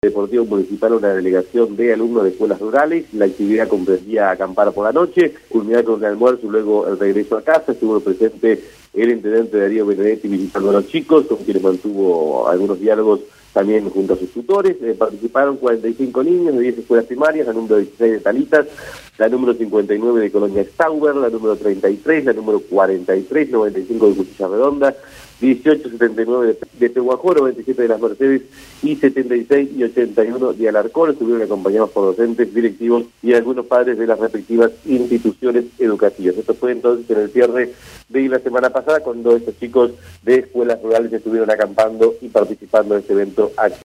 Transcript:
Deportivo Municipal una delegación de alumnos de escuelas rurales. La actividad comprendía acampar por la noche, culminar con el almuerzo y luego el regreso a casa. Estuvo presente el intendente Darío Benedetti visitando a los chicos, con quienes mantuvo algunos diálogos también junto a sus tutores. Participaron 45 niños de 10 escuelas primarias, la número 16 de Talitas, la número 59 de Colonia Stauber, la número 33, la número 43, 95 de Cuchilla Redonda, 18, 79 de Pehuajó, 27 de Las Mercedes y 76 y 81 de Alarcón. Estuvieron acompañados por docentes, directivos y algunos padres de las respectivas instituciones educativas. Esto fue entonces en el cierre de la semana pasada, cuando estos chicos de escuelas rurales estuvieron acampando y participando de este evento.